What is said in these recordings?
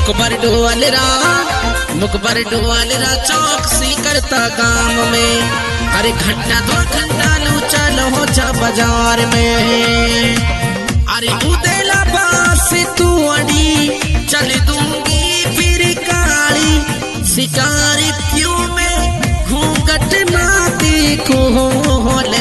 मुकबर डोलरा चौकसी करता गांव में। अरे घंटा 2 घंटा लू चलो हो जा बाजार में। अरे उदेला बास तू अड़ी चल दूंगी फिर काली शिकारी क्यों में घूंघट ना देखो ले।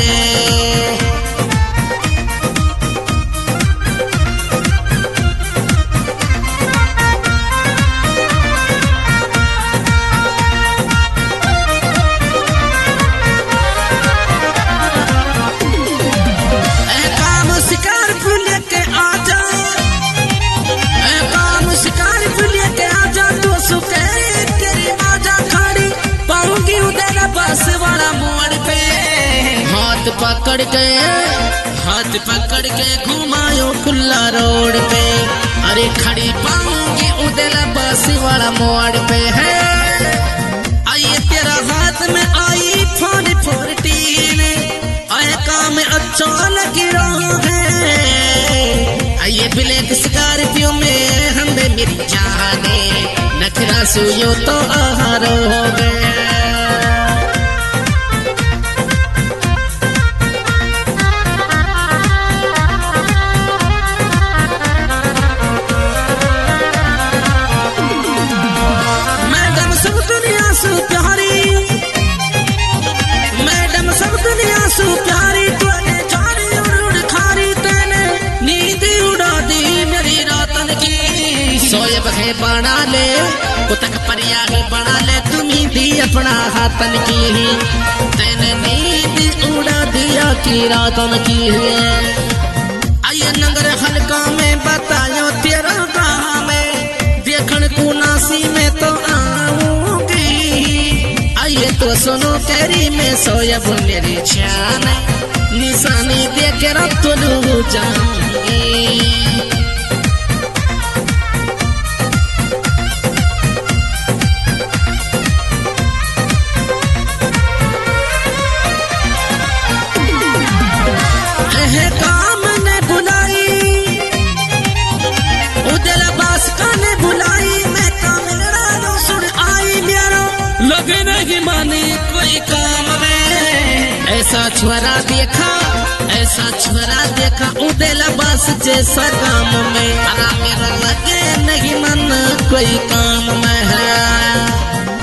हाथ पकड़ के घुमायो खुला रोड पे। अरे खड़ी पाऊंगी उदेला बस वाला मोड़ पे है। आइए तेरा हाथ में आई फोन 14 आए काम अच्छा लग रहा है। आइए ब्लैक स्कॉर्पियो में हमें मेरी जाने नखरा सुयो तो आहार हो गए। बना ले कुतक परिया बना ले तुम्ही भी अपना हाथन की। तेने नींद उड़ा दिया की रातन की है। आइए नगर हल्का में बतायो तेरा गाँव में देखन को नासी में तो आऊंगी। आइए तो सुनो तेरी में सोयब मेरी जान निशानी देख रब तो लू जाऊंगी। ऐसा छुरा देखा उदेला बस जैसा काम में। अरा मेरा लगे नहीं मन कोई काम में है।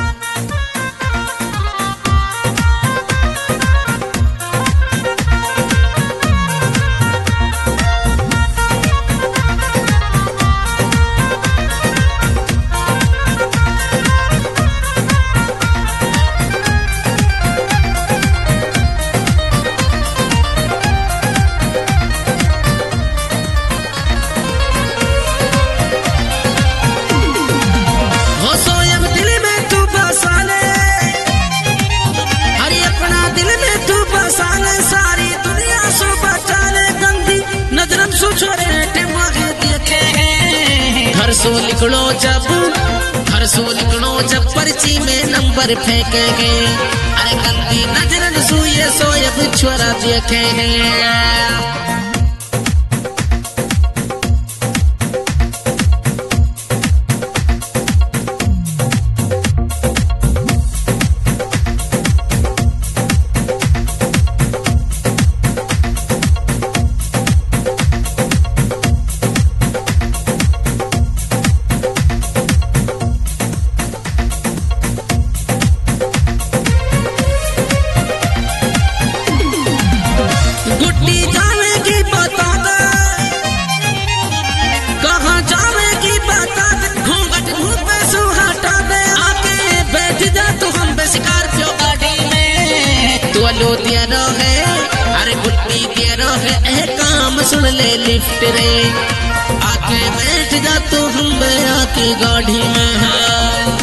घर सो निकलो जब पर्ची में नंबर फेंकेंगे। अरे गंदी नजर सुए सोए छोरा देखेंगे। अरे बुट्टी तेरो है काम सुन ले लिफ्ट रे आके बैठ जा तू हम आके गाड़ी में है।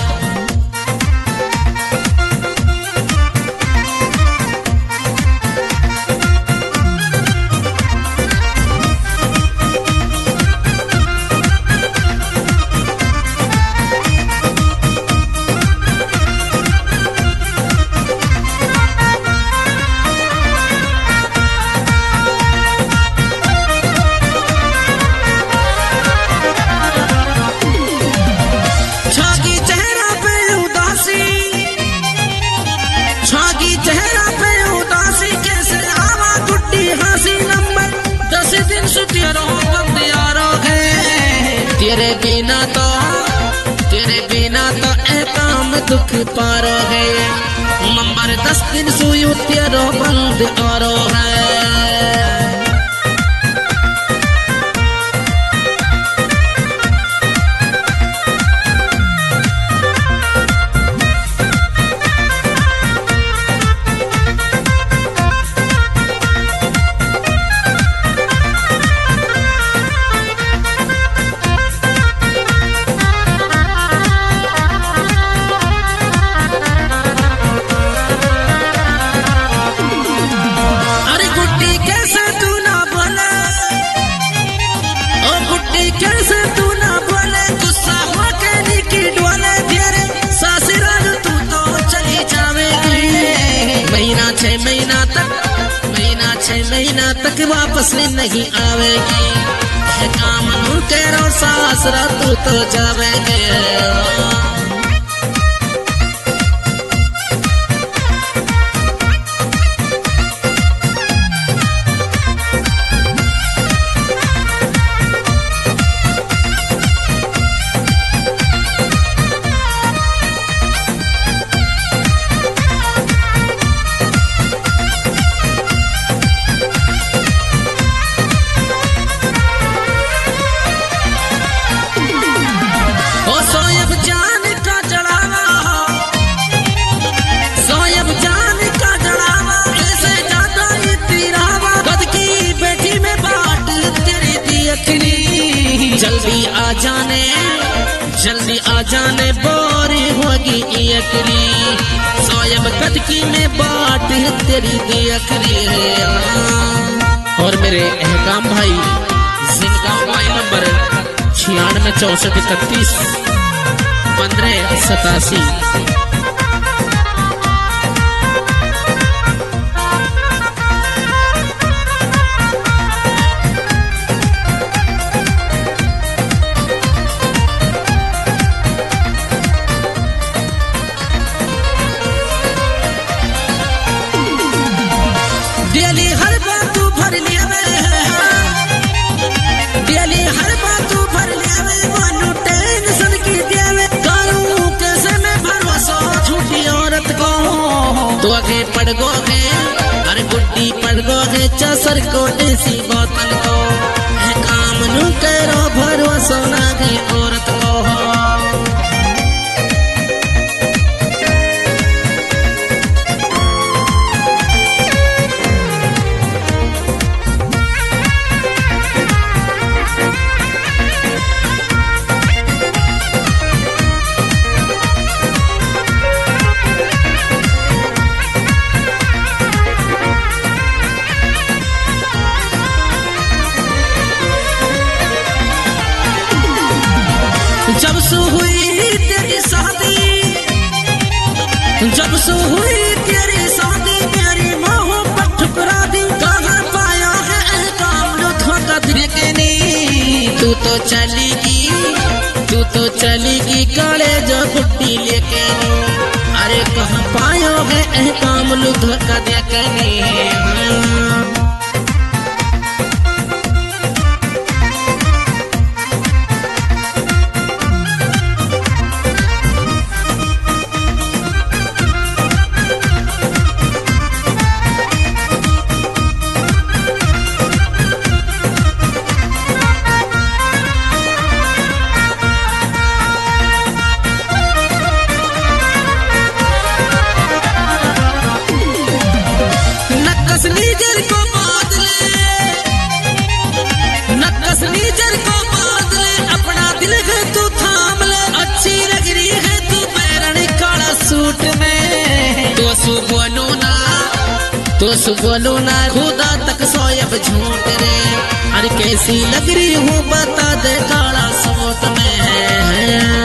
तेरे बिना तो ए काम दुख पारो है। नंबर 10 दिन सुयु तेरो बंद औरो है। महीना तक वापस नहीं आवेगी। काम तेरो सासरा तू तो जावेगे। जल्दी आ जाने बोरी होगी अकली। सोयब कदकी में बाट तेरी दी अकली है। और मेरे अहकाम भाई जिनका मोबाइल नंबर 96 64 31 15 87। तो आगे पड़ गोगे अरे गुड्डी पड़ गोगे चसर को ऐसी बोतल को है। काम नू करो भरोसा ना है औरत को। जब से हुई तेरी शादी मेरी मोहब्बत ठुकरा दी। कहाँ पाया है काम लो धोखा दिल के नी। तू तो चलेगी काले जो गुड्डी लेके। अरे कहाँ पाया है काम लो धोखा दे के नी। तो बोलो ना खुदा तक सोयब झूठ रे। अरे कैसी लग रही हूँ बता दे काला सूट में है।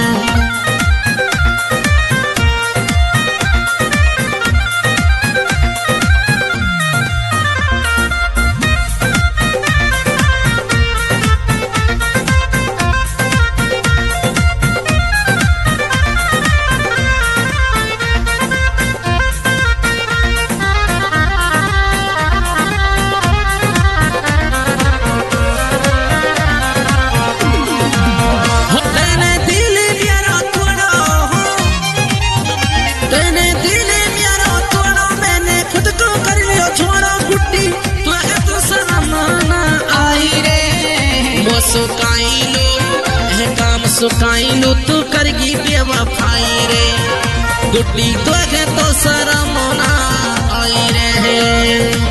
सुकाइलू तू करगी बेवफाई रे गुड्डी दोगे तो शरम ना आई रे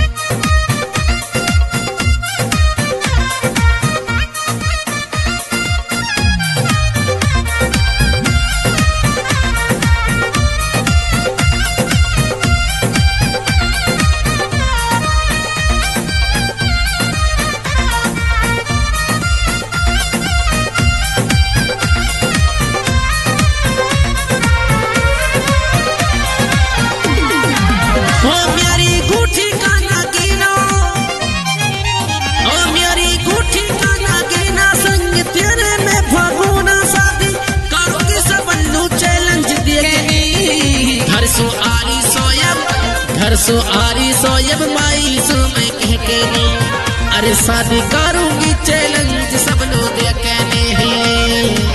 घर सो आरी सोयब माई सो मैं कह के नहीं अरे शादी करूंगी चैलेंज सब लोग कहने हैं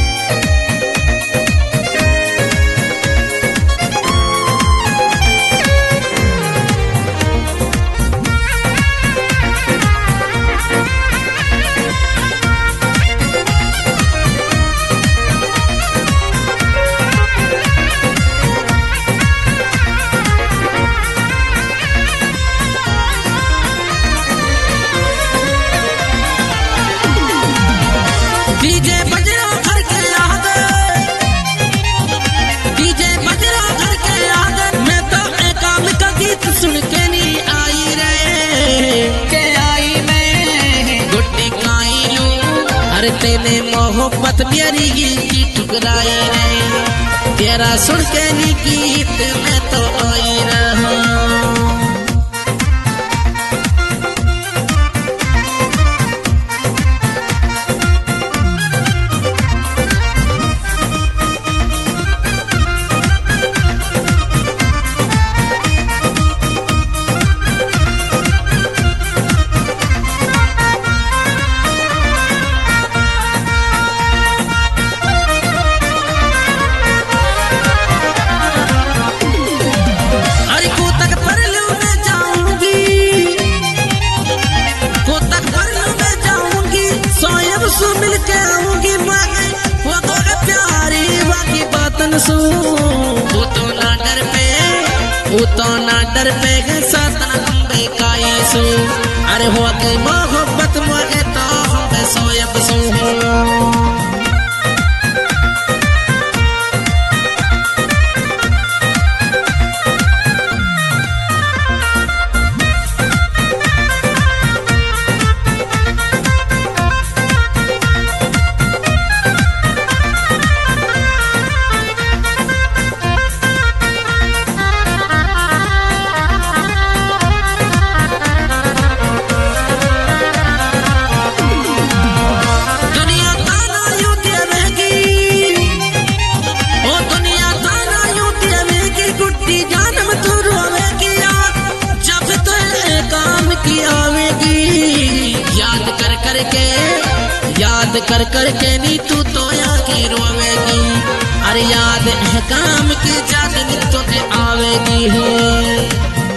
सुन के नहीं आई रे के आई मैं गुड्डी काइलू अरे तेने मोहब्बत मेरी की ठुकराई रे तेरा सुन के नहीं गीत मैं तो आई रहा मिलके आऊंगी मांगे वो तो प्यारी बाकी बातन सू वो तो ना डर पे सातना बम्बे काई सू अरे हो गई मोहब्बत मांगे तो हम सोयब सू याद कर के नी तू तो आगे रोवेगी अरे याद है काम की याद नी तो आवेगी है